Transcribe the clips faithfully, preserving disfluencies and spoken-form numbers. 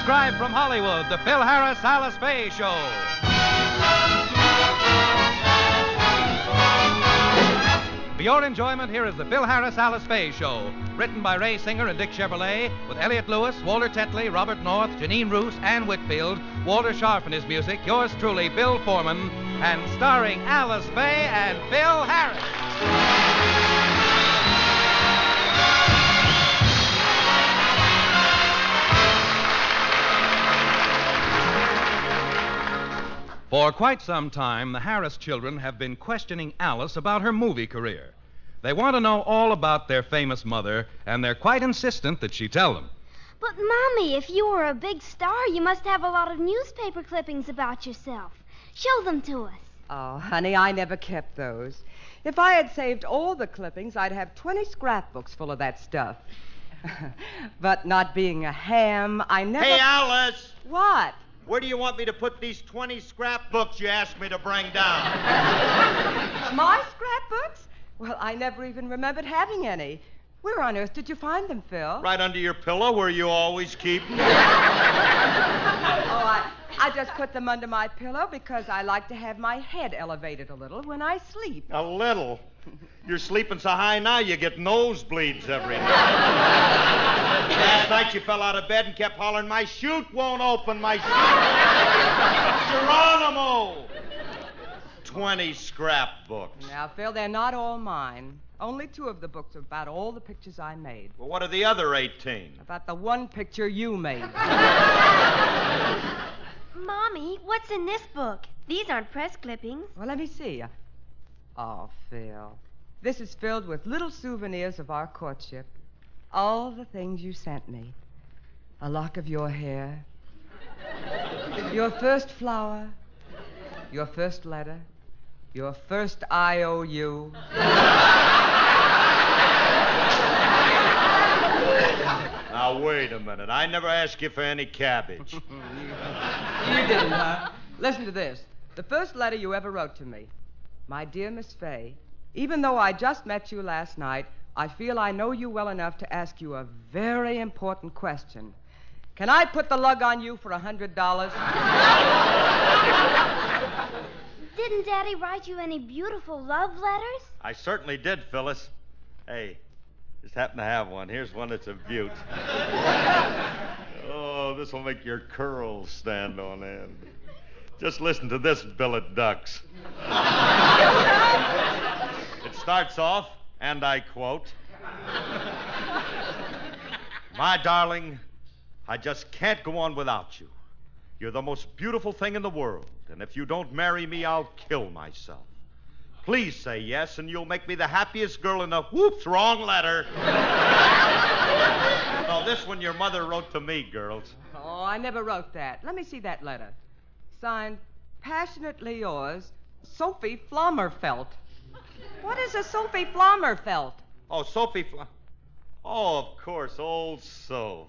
Transcribed from Hollywood, the Phil Harris Alice Faye Show. For your enjoyment, here is the Phil Harris Alice Faye Show. Written by Ray Singer and Dick Chevrolet, with Elliot Lewis, Walter Tetley, Robert North, Janine Roos, Ann Whitfield, Walter Sharp in his music, yours truly, Bill Foreman, and starring Alice Faye and Phil Harris. For quite some time, the Harris children have been questioning Alice about her movie career. They want to know all about their famous mother, and they're quite insistent that she tell them. But, Mommy, if you were a big star, you must have a lot of newspaper clippings about yourself. Show them to us. Oh, honey, I never kept those. If I had saved all the clippings, I'd have twenty scrapbooks full of that stuff. But not being a ham, I never... Hey, Alice! What? Where do you want me to put these twenty scrapbooks you asked me to bring down? My scrapbooks? Well, I never even remembered having any. Where on earth did you find them, Phil? Right under your pillow where you always keep them. Oh, I, I just put them under my pillow because I like to have my head elevated a little when I sleep. A little? You're sleeping so high now you get nosebleeds every night. Last night you fell out of bed and kept hollering, "My chute won't open, my chute." Geronimo! Twenty scrapbooks. Now, Phil, they're not all mine. Only two of the books are about all the pictures I made. Well, what are the other eighteen? About the one picture you made. Mommy, what's in this book? These aren't press clippings. Well, let me see. Oh, Phil. This is filled with little souvenirs of our courtship. All the things you sent me. A lock of your hair. Your first flower. Your first letter. Your first I O U. Now, wait a minute. I never asked you for any cabbage. You didn't, huh? Listen to this. The first letter you ever wrote to me. My dear Miss Faye, even though I just met you last night, I feel I know you well enough to ask you a very important question. Can I put the lug on you for a hundred dollars? Didn't Daddy write you any beautiful love letters? I certainly did, Phyllis. Hey, just happen to have one. Here's one that's a beaut. Oh, this will make your curls stand on end. Just listen to this billet ducks. It starts off, and I quote, "My darling, I just can't go on without you. You're the most beautiful thing in the world, and if you don't marry me, I'll kill myself. Please say yes, and you'll make me the happiest girl in the..." Whoops, wrong letter. No, this one your mother wrote to me, girls. Oh, I never wrote that. Let me see that letter. Signed, passionately yours, Sophie Flommerfelt. What is a Sophie Flommerfelt? Oh, Sophie Fl... Oh, of course, old Soph.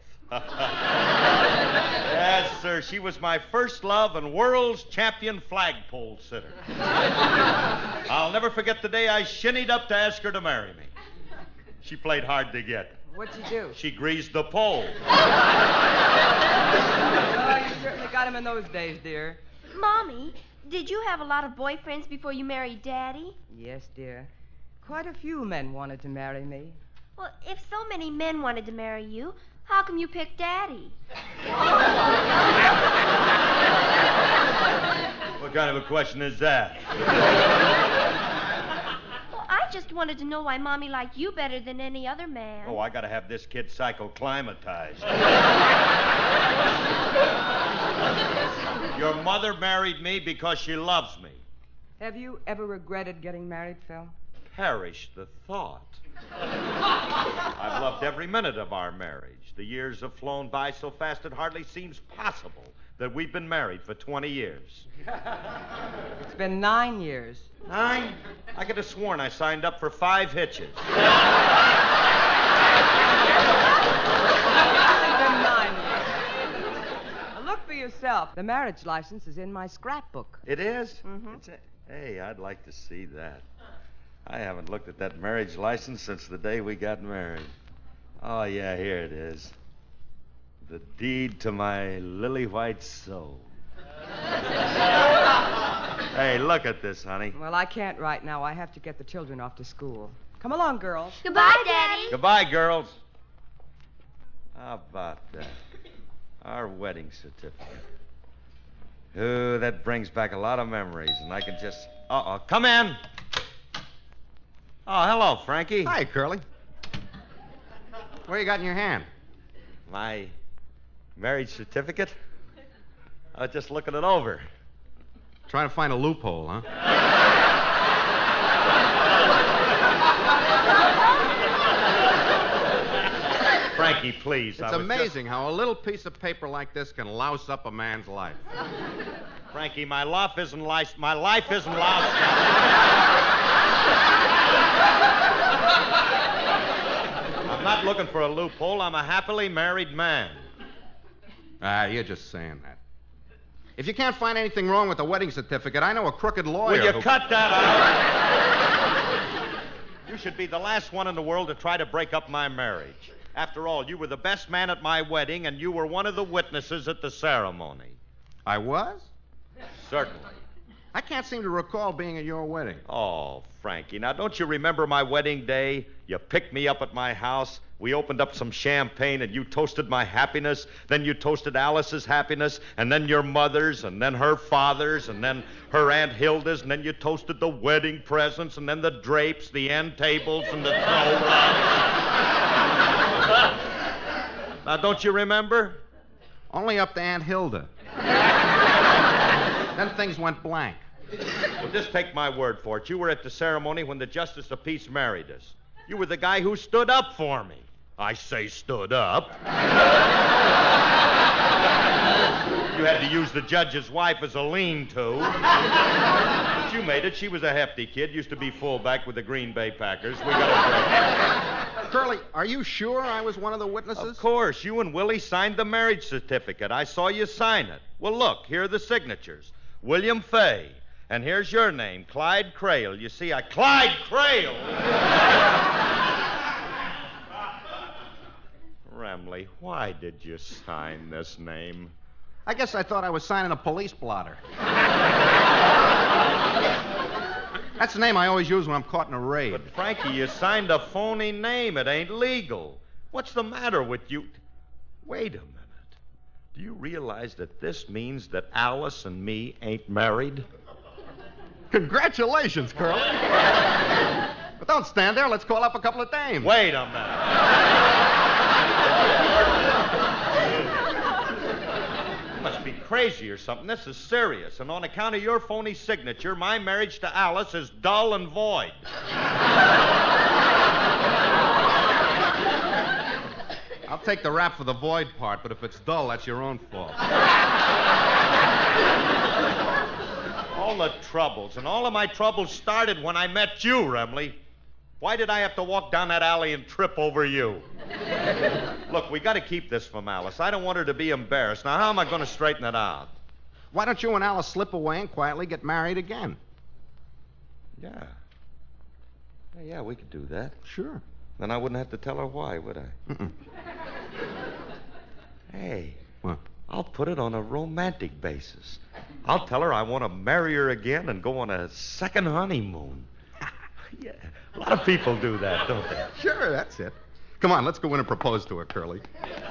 Yes, sir, she was my first love and world's champion flagpole sitter. I'll never forget the day I shinnied up to ask her to marry me. She played hard to get. What'd you do? She greased the pole. Oh, you certainly got him in those days, dear. Mommy, did you have a lot of boyfriends before you married Daddy? Yes, dear. Quite a few men wanted to marry me. Well, if so many men wanted to marry you, how come you picked Daddy? What kind of a question is that? Well, I just wanted to know why Mommy liked you better than any other man. Oh, I gotta have this kid psychoclimatized. Your mother married me because she loves me. Have you ever regretted getting married, Phil? Perish the thought. I've loved every minute of our marriage. The years have flown by so fast it hardly seems possible that we've been married for twenty years. It's been nine years. Nine? I could have sworn I signed up for five hitches. It's been nine years. Now, look for yourself. The marriage license is in my scrapbook. It is? Mm-hmm. It's a... Hey, I'd like to see that. I haven't looked at that marriage license since the day we got married. Oh, yeah, here it is. The deed to my lily white soul. Hey, look at this, honey. Well, I can't right now. I have to get the children off to school. Come along, girls. Goodbye, Daddy. Goodbye, girls. How about that? Our wedding certificate. Ooh, that brings back a lot of memories, and I can just... Uh-oh. Come in. Oh, hello, Frankie. Hi, Curly. What you got in your hand? My marriage certificate? I was just looking it over. Trying to find a loophole, huh? Frankie, please. It's amazing just... how a little piece of paper like this can louse up a man's life. Frankie, my life isn't life. My life isn't loused. I'm not looking for a loophole. I'm a happily married man. Ah, you're just saying that. If you can't find anything wrong with the wedding certificate, I know a crooked lawyer. Will you who... cut that out? You should be the last one in the world to try to break up my marriage. After all, you were the best man at my wedding, and you were one of the witnesses at the ceremony. I was? Certainly. I can't seem to recall being at your wedding. Oh, Frankie, now don't you remember my wedding day? You picked me up at my house. We opened up some champagne, and you toasted my happiness. Then you toasted Alice's happiness, and then your mother's, and then her father's, and then her Aunt Hilda's, and then you toasted the wedding presents, and then the drapes, the end tables, and the throw rugs. Now, don't you remember? Only up to Aunt Hilda. Then things went blank. Well, just take my word for it. You were at the ceremony when the Justice of Peace married us. You were the guy who stood up for me. I say stood up. You had to use the judge's wife as a lean-to. But you made it. She was a hefty kid. Used to be fullback with the Green Bay Packers. We got a break. Curly, are you sure I was one of the witnesses? Of course. You and Willie signed the marriage certificate. I saw you sign it. Well, look, here are the signatures. William Fay. And here's your name, Clyde Crail. You see, I... Clyde Crail! Remley, why did you sign this name? I guess I thought I was signing a police blotter. That's the name I always use when I'm caught in a raid. But, Frankie, you signed a phony name. It ain't legal. What's the matter with you? Wait a minute. Do you realize that this means that Alice and me ain't married? Congratulations, Curly. But don't stand there. Let's call up a couple of dames. Wait a minute. You must be crazy or something. This is serious. And on account of your phony signature, my marriage to Alice is dull and void. I'll take the rap for the void part, but if it's dull, that's your own fault. All the troubles, and all of my troubles started when I met you, Remley. Why did I have to walk down that alley and trip over you? Look, we got to keep this from Alice. I don't want her to be embarrassed. Now, how am I going to straighten it out? Why don't you and Alice slip away and quietly get married again? Yeah. Yeah, yeah, we could do that. Sure. Then I wouldn't have to tell her why, would I? Mm-mm. Hey. What? I'll put it on a romantic basis. I'll tell her I want to marry her again and go on a second honeymoon. Yeah, a lot of people do that, don't they? Sure, that's it. Come on, let's go in and propose to her, Curly.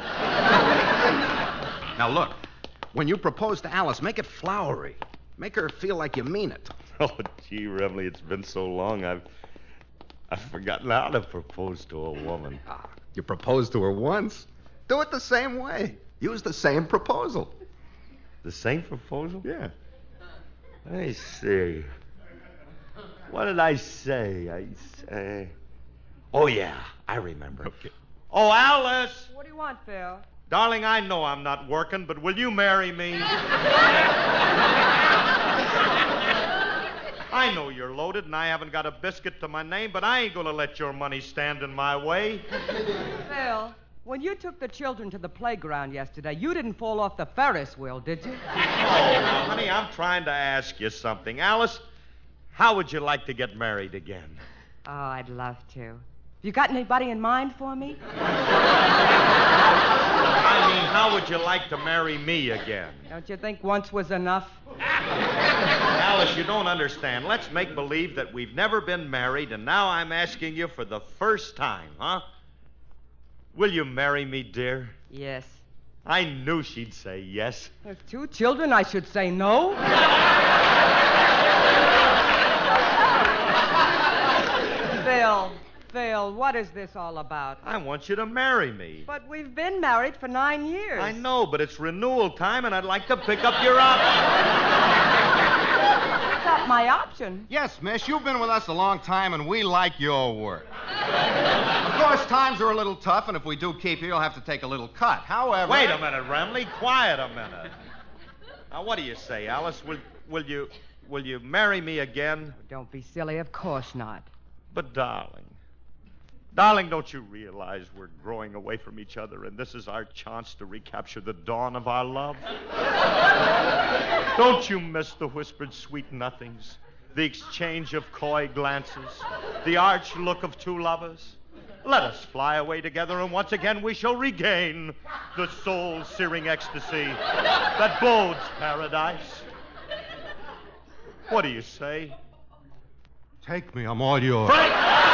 Now, look, when you propose to Alice, make it flowery. Make her feel like you mean it. Oh, gee, Remley, it's been so long, I've... I've forgotten how to propose to a woman. Ah, you proposed to her once. Do it the same way. Use the same proposal. The same proposal? Yeah. Let me see. What did I say? I say... Oh, yeah, I remember. Okay. Oh, Alice! What do you want, Phil? Darling, I know I'm not working, but will you marry me? I know you're loaded and I haven't got a biscuit to my name, but I ain't going to let your money stand in my way. Phil, when you took the children to the playground yesterday, you didn't fall off the Ferris wheel, did you? Oh, now, honey, I'm trying to ask you something. Alice, how would you like to get married again? Oh, I'd love to. You got anybody in mind for me? I mean, how would you like to marry me again? Don't you think once was enough? Alice, you don't understand. Let's make believe that we've never been married, and now I'm asking you for the first time, huh? Will you marry me, dear? Yes. I knew she'd say yes. With two children, I should say no. Phil, Phil, what is this all about? I want you to marry me. But we've been married for nine years. I know, but it's renewal time, and I'd like to pick up your option. Pick up my option? Yes, miss, you've been with us a long time, and we like your work. Of course, times are a little tough, and if we do keep you, you'll have to take a little cut. However... Wait a minute, Remley. Quiet a minute. Now, what do you say, Alice? Will, will you will you marry me again? Don't be silly. Of course not. But, darling, darling, don't you realize we're growing away from each other, and this is our chance to recapture the dawn of our love? Don't you miss the whispered sweet nothings, the exchange of coy glances, the arch look of two lovers? Let us fly away together, and once again we shall regain the soul-searing ecstasy that bodes paradise. What do you say? Take me, I'm all yours. Frank!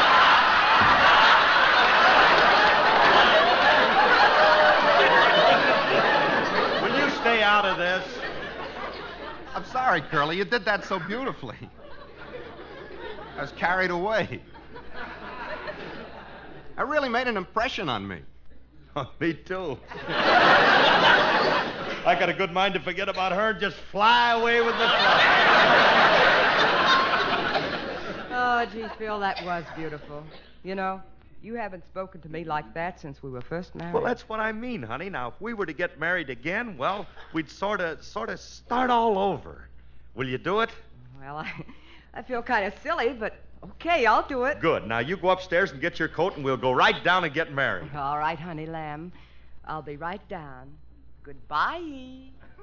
Will you stay out of this? I'm sorry, Curly. You did that so beautifully. I was carried away. It really made an impression on me. Oh, me too. I got a good mind to forget about her and just fly away with the fly. Oh, gee, Phil, that was beautiful. You know, you haven't spoken to me like that since we were first married. Well, that's what I mean, honey. Now, if we were to get married again, well, we'd sort of, sort of start all over. Will you do it? Well, I, I feel kind of silly, but okay, I'll do it. Good. Now, you go upstairs and get your coat, and we'll go right down and get married. All right, honey lamb. I'll be right down. Goodbye.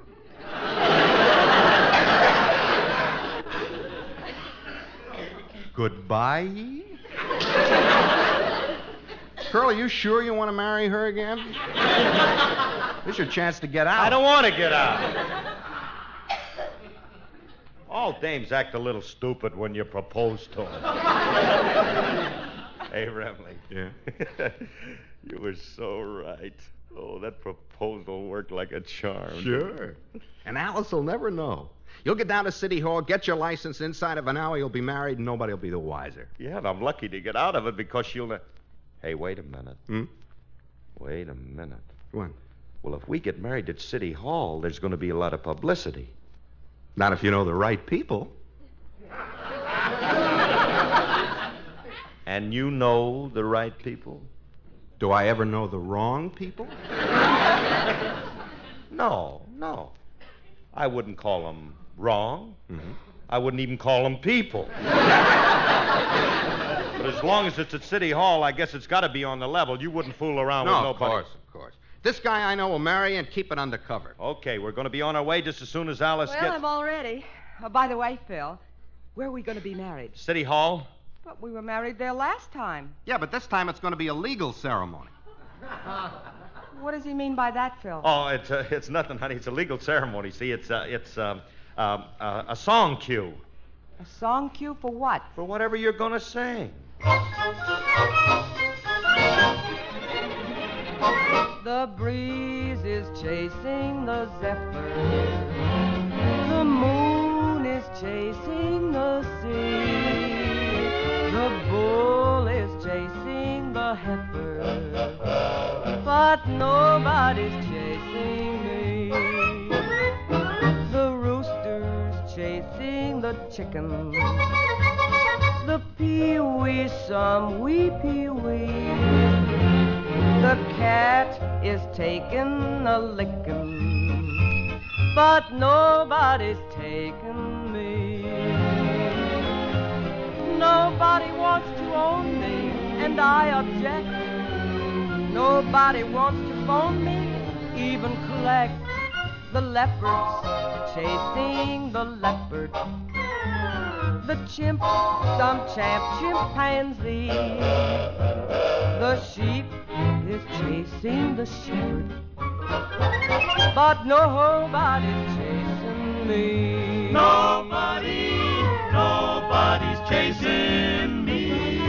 Goodbye? Curly, you sure you want to marry her again? This is your chance to get out. I don't want to get out. All dames act a little stupid when you propose to them. Hey, Remley. Yeah? You were so right. Oh, that proposal worked like a charm. Sure. And Alice will never know. You'll get down to City Hall, get your license. Inside of an hour, you'll be married, and nobody will be the wiser. Yeah, and I'm lucky to get out of it because she'll... Ne- hey, wait a minute. Hmm? Wait a minute. What? Well, if we get married at City Hall, there's going to be a lot of publicity. Not if you know the right people. And you know the right people? Do I ever know the wrong people? No, no. I wouldn't call them wrong. Mm-hmm. I wouldn't even call them people. But as long as it's at City Hall, I guess it's got to be on the level. You wouldn't fool around No, with of nobody. course, of course. This guy I know will marry and keep it undercover. Okay, we're going to be on our way just as soon as Alice Well, gets... I'm all ready. Oh, by the way, Phil, where are we going to be married? City Hall? But we were married there last time. Yeah, but this time it's going to be a legal ceremony. What does he mean by that, Phil? Oh, it's uh, it's nothing, honey. It's a legal ceremony. See, it's uh, it's um, um, uh, a song cue. A song cue for what? For whatever you're going to sing. The breeze is chasing the zephyr. The moon is chasing the sea. The bull is chasing the heifer. But nobody's chasing me. The rooster's chasing the chicken. The pee-wee, some wee pee-wee. The cat is taking a licking, but nobody's taking me. Nobody wants to own me, and I object. Nobody wants to phone me, even collect. The leopard's chasing the leopard. The chimp, some champ chimpanzee. The sheep is chasing the shepherd, but nobody's chasing me. Nobody, nobody's chasing me.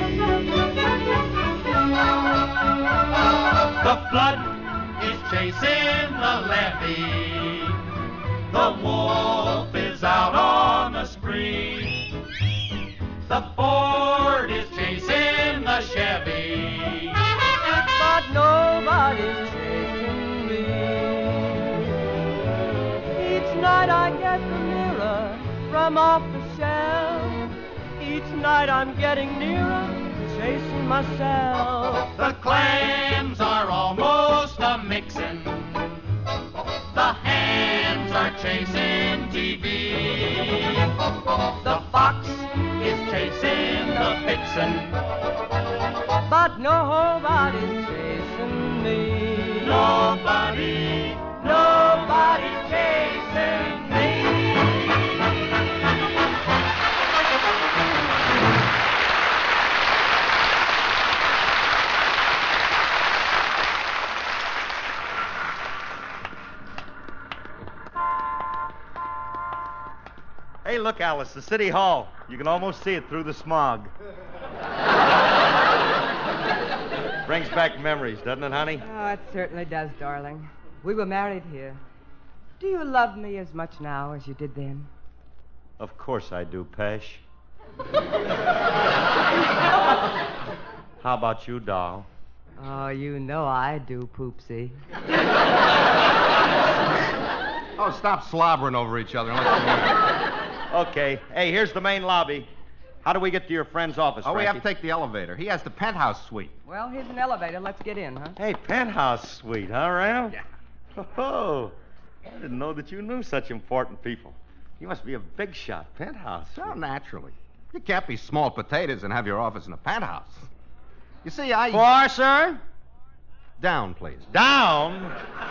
The flood is chasing the levee. The wolf is out on the spree. The Ford is chasing the Chevy, but nobody's chasing me. Each night I get the mirror from off the shelf. Each night I'm getting nearer, chasing myself. the clams are almost a mixin'. The hens are chasing T V. The fox is chasing the vixen, But nobody's chasing me. nobody, Nobody's chasing me. Hey, look, Alice, the city hall. You can almost see it through the smog. Brings back memories, doesn't it, honey? Oh, it certainly does, darling. We were married here. Do you love me as much now as you did then? Of course I do, Pesh. How about you, doll? Oh, you know I do, Poopsie. Oh, stop slobbering over each other. and let's go in. Okay. Hey, here's the main lobby. How do we get to your friend's office, Oh, we have Frankie? to take the elevator. He has the penthouse suite. Well, here's an elevator. Let's get in, huh? Hey, penthouse suite, huh, Ram? Yeah. Oh, I didn't know that you knew such important people. You must be a big shot. Penthouse suite. Well, naturally. You can't be small potatoes and have your office in a penthouse. You see, I... Four, sir? Down, please. Down?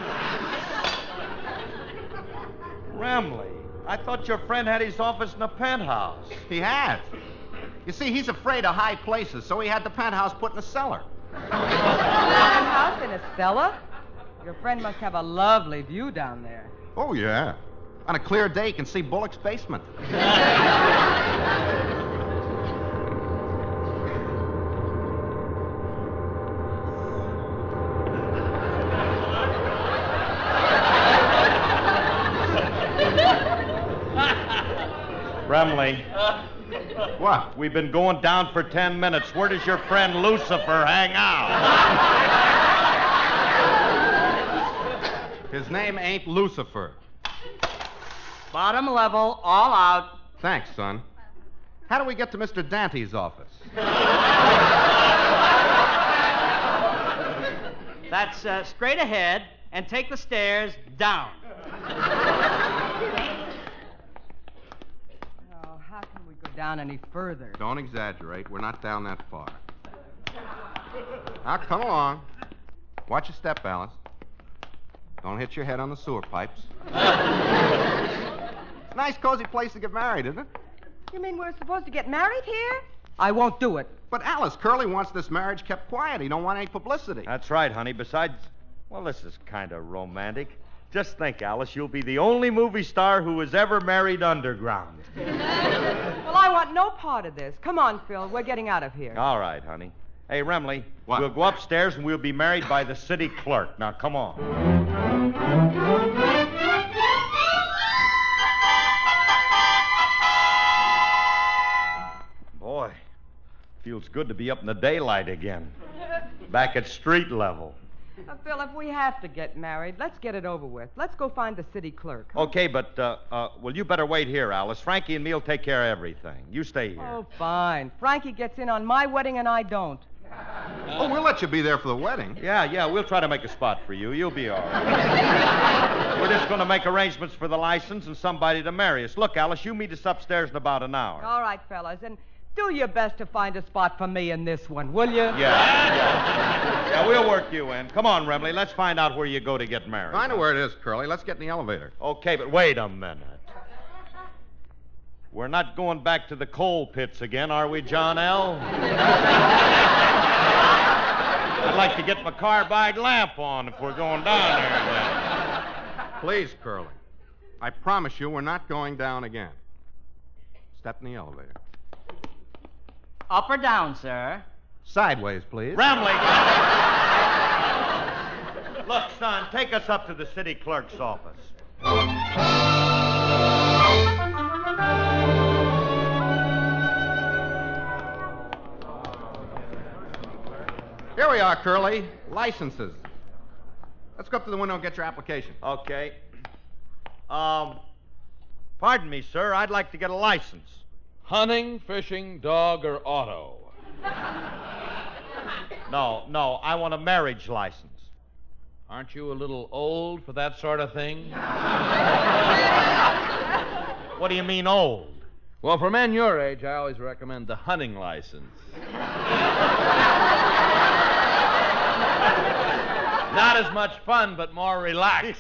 Remley, I thought your friend had his office in a penthouse. He has. You see, he's afraid of high places, so he had the penthouse put in a cellar. Penthouse in a cellar? Your friend must have a lovely view down there. Oh, yeah. On a clear day, you can see Bullock's basement. Remley, What? we've been going down for ten minutes. Where does your friend Lucifer hang out? His name ain't Lucifer. Bottom level, all out. Thanks, son. How do we get to Mister Dante's office? That's uh, straight ahead and take the stairs down. Oh, how can we go down any further? Don't exaggerate. We're not down that far. Now, come along. Watch your step, Alice. Don't hit your head on the sewer pipes. It's a nice, cozy place to get married, isn't it? You mean we're supposed to get married here? I won't do it. But, Alice, Curly wants this marriage kept quiet. He don't want any publicity. That's right, honey. Besides, well, this is kind of romantic. Just think, Alice, you'll be the only movie star who was ever married underground. Well, I want no part of this. Come on, Phil. We're getting out of here. All right, honey. Hey, Remley, What? we'll go upstairs and we'll be married by the city clerk. Now, come on. Boy, feels good to be up in the daylight again. Back at street level. Uh, Phil, if we have to get married, let's get it over with. Let's go find the city clerk. huh? Okay, but, uh, uh, well, you better wait here, Alice. Frankie and me'll take care of everything. You stay here. Oh, fine. Frankie gets in on my wedding and I don't. Oh, we'll let you be there for the wedding. Yeah, yeah, we'll try to make a spot for you. You'll be all right. We're just going to make arrangements for the license and somebody to marry us. Look, Alice, you meet us upstairs in about an hour. All right, fellas, and do your best to find a spot for me in this one, will you? Yeah, yeah. Yeah, we'll work you in. Come on, Remley, let's find out where you go to get married. I know where it is, Curly. Let's get in the elevator. Okay, but wait a minute. We're not going back to the coal pits again, are we, John L.? like to get my carbide lamp on if we're going down there. Please, Curly. I promise you we're not going down again. Step in the elevator. Up or down, sir? Sideways, please. Remley. Look, son, take us up to the city clerk's office. Here we are, Curly. Licenses. Let's go up to the window and get your application. Okay. Um, pardon me, sir. I'd like to get a license. Hunting, fishing, dog, or auto? No, no. I want a marriage license. Aren't you a little old for that sort of thing? What do you mean, old? Well, for men your age, I always recommend the hunting license. Not as much fun, but more relaxing.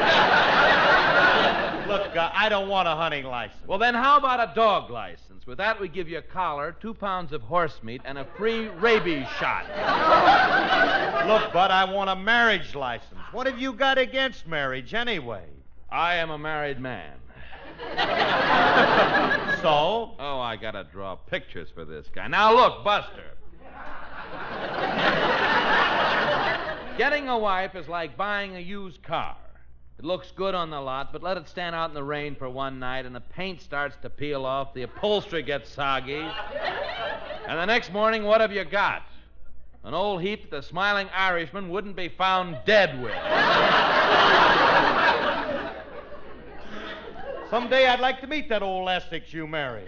Yeah. Look, uh, I don't want a hunting license. Well, then how about a dog license? With that, we give you a collar, two pounds of horse meat, and a free rabies shot. Look, Bud, I want a marriage license. What have you got against marriage, anyway? I am a married man. So? Oh, I gotta draw pictures for this guy. Now, look, Buster. Getting a wife is like buying a used car. It looks good on the lot, but let it stand out in the rain for one night, and the paint starts to peel off, the upholstery gets soggy, and the next morning, what have you got? An old heap that the smiling Irishman wouldn't be found dead with. Someday I'd like to meet that old Essex you married.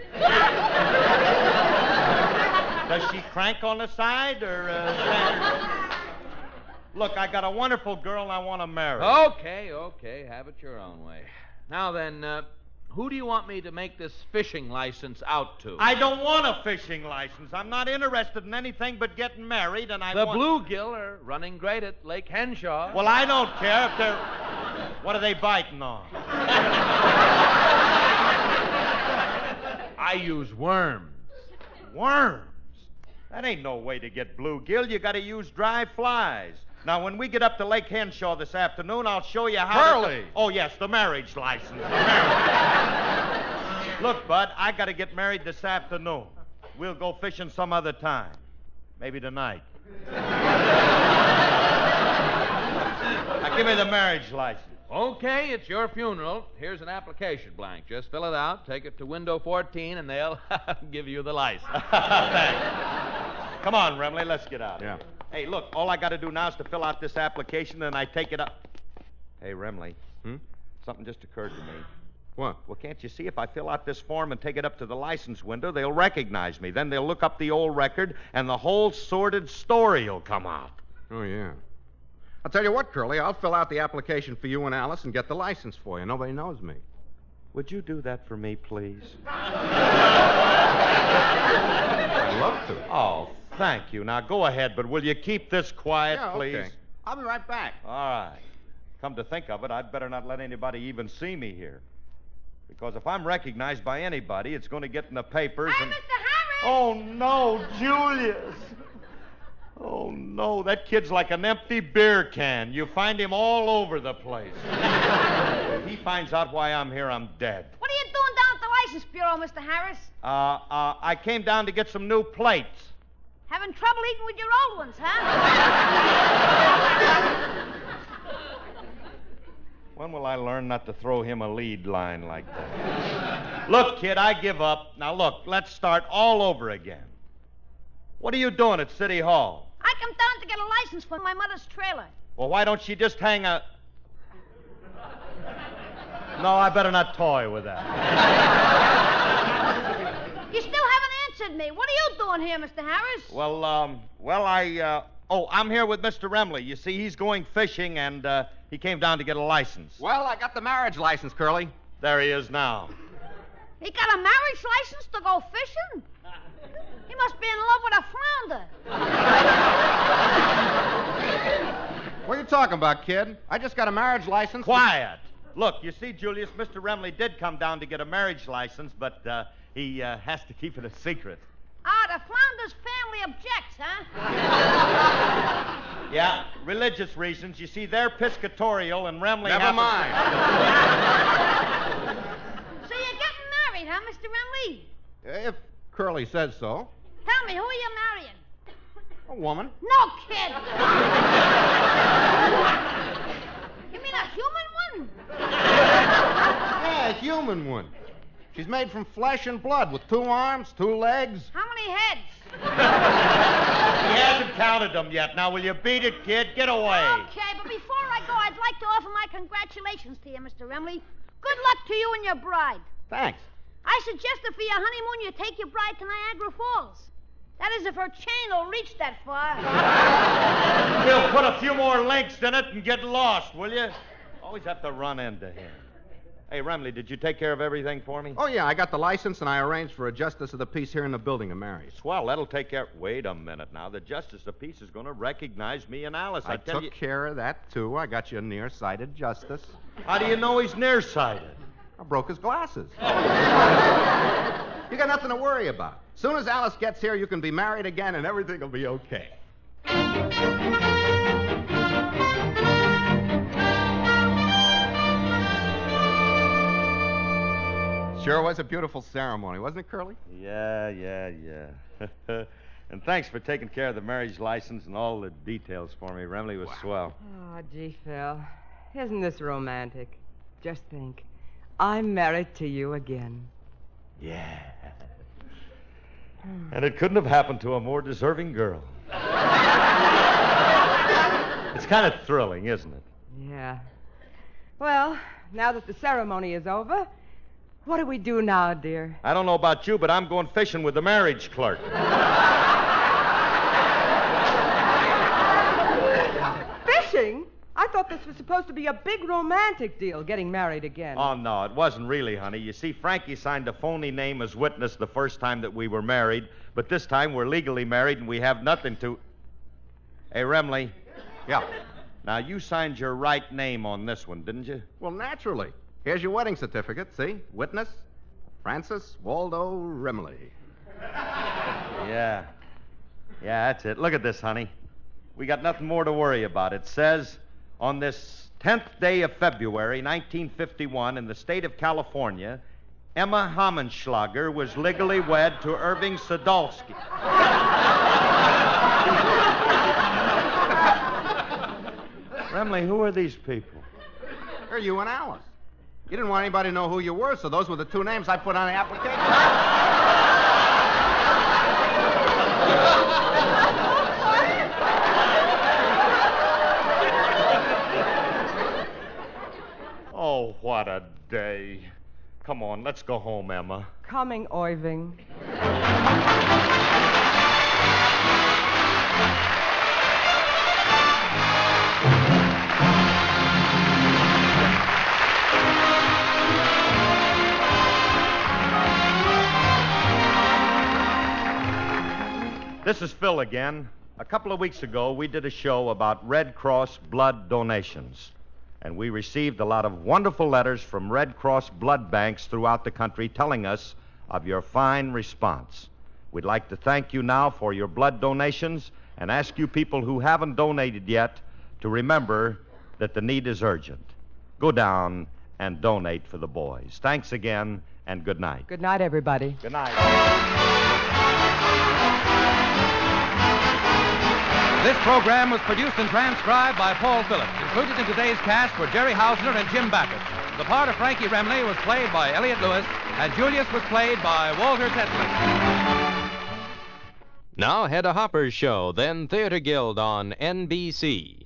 Does she crank on the side, or... Uh, Look, I got a wonderful girl and I want to marry. Okay, okay. Have it your own way. Now then, uh, who do you want me to make this fishing license out to? I don't want a fishing license. I'm not interested in anything but getting married, and I the want... bluegill are running great at Lake Henshaw. Well, I don't care if they're... What are they biting on? I use worms. Worms? That ain't no way to get bluegill. You got to use dry flies. Now, when we get up to Lake Henshaw this afternoon, I'll show you how Curly. to... Oh, yes, the marriage license. The marriage. Look, Bud, I got to get married this afternoon. We'll go fishing some other time. Maybe tonight. Now, give me the marriage license. Okay, it's your funeral. Here's an application blank. Just fill it out, take it to window fourteen, and they'll give you the license. Thanks. Come on, Remley, let's get out. Yeah. Hey, look, all I got to do now is to fill out this application, and I take it up. Hey, Remley. Hmm? Something just occurred to me. What? Well, can't you see if I fill out this form and take it up to the license window, they'll recognize me. Then they'll look up the old record, and the whole sordid story will come out. Oh, yeah. I'll tell you what, Curly, I'll fill out the application for you and Alice and get the license for you. Nobody knows me. Would you do that for me, please? I'd love to. Oh, thank you. Now, go ahead, but will you keep this quiet, Yeah, please? okay. I'll be right back. All right. Come to think of it, I'd better not let anybody even see me here. Because if I'm recognized by anybody, it's going to get in the papers Hi, and... Mister Harris! Oh, no, Julius. Oh, no, that kid's like an empty beer can. You find him all over the place. If he finds out why I'm here, I'm dead. What are you doing down at the License Bureau, Mister Harris? Uh, uh, I came down to get some new plates. Having trouble eating with your old ones, huh? When will I learn not to throw him a lead line like that? Look, kid, I give up. Now, look, let's start all over again. What are you doing at City Hall? I come down to get a license for my mother's trailer. Well, why don't you just hang a... No, I better not toy with that. You still haven't answered me. What are you doing here, Mister Harris? Well, um, well, I, uh... Oh, I'm here with Mister Remley. You see, he's going fishing, and, uh, he came down to get a license. Well, I got the marriage license, Curly. There he is now. He got a marriage license to go fishing? He must be in love with a flounder. What are you talking about, kid? I just got a marriage license. Quiet. Look, you see, Julius, Mister Remley did come down to get a marriage license, but uh, he uh, has to keep it a secret. Ah, the flounder's family objects, huh? Yeah, religious reasons. You see, they're piscatorial and Remley Never happens- mind. So you're getting married, huh, Mister Remley? If Curly says so. Tell me, who are you marrying? A woman. No kid. You mean a human one? Yeah, a human one. She's made from flesh and blood with two arms, two legs. How many heads? He hasn't counted them yet. Now, will you beat it, kid? Get away. Okay, but before I go, I'd like to offer my congratulations to you, Mister Remley. Good luck to you and your bride. Thanks. I suggest that for your honeymoon, you take your bride to Niagara Falls. That is, if her chain will reach that far. We'll put a few more links in it and get lost, will you? Always have to run into him. Hey, Remley, did you take care of everything for me? Oh, yeah, I got the license and I arranged for a justice of the peace here in the building of Mary's. Swell, that'll take care... Wait a minute now. The justice of the peace is going to recognize me and Alice. I, I tell took you... care of that, too. I got you a nearsighted justice. How do you know he's nearsighted? I broke his glasses. You got nothing to worry about. Soon as Alice gets here, you can be married again and everything will be okay. Sure was a beautiful ceremony, wasn't it, Curly? Yeah, yeah, yeah. And thanks for taking care of the marriage license and all the details for me. Remley was swell. Oh, gee, Phil. Isn't this romantic? Just think. I'm married to you again. Yeah. And it couldn't have happened to a more deserving girl. It's kind of thrilling, isn't it? Yeah. Well, now that the ceremony is over, what do we do now, dear? I don't know about you, but I'm going fishing with the marriage clerk. Fishing? I thought this was supposed to be a big romantic deal, getting married again. Oh, no, it wasn't really, honey. You see, Frankie signed a phony name as witness the first time that we were married, but this time we're legally married and we have nothing to... Hey, Remley. Yeah. Now, you signed your right name on this one, didn't you? Well, naturally. Here's your wedding certificate, see? Witness, Francis Waldo Remley. Yeah. Yeah, that's it. Look at this, honey. We got nothing more to worry about. It says, on this tenth day of February, nineteen fifty-one, in the state of California, Emma Hammenschlager was legally wed to Irving Sadolsky. Remley, who are these people? They're you and Alice. You didn't want anybody to know who you were, so those were the two names I put on the application. Oh, what a day. Come on, let's go home, Emma. Coming, Irving. This is Phil again. A couple of weeks ago, we did a show about Red Cross blood donations. And we received a lot of wonderful letters from Red Cross blood banks throughout the country telling us of your fine response. We'd like to thank you now for your blood donations and ask you people who haven't donated yet to remember that the need is urgent. Go down and donate for the boys. Thanks again, and good night. Good night, everybody. Good night. This program was produced and transcribed by Paul Phillips. Included in today's cast were Jerry Hausner and Jim Backus. The part of Frankie Remley was played by Elliot Lewis, and Julius was played by Walter Tetley. Now, Hedda Hopper's show, then Theater Guild on N B C.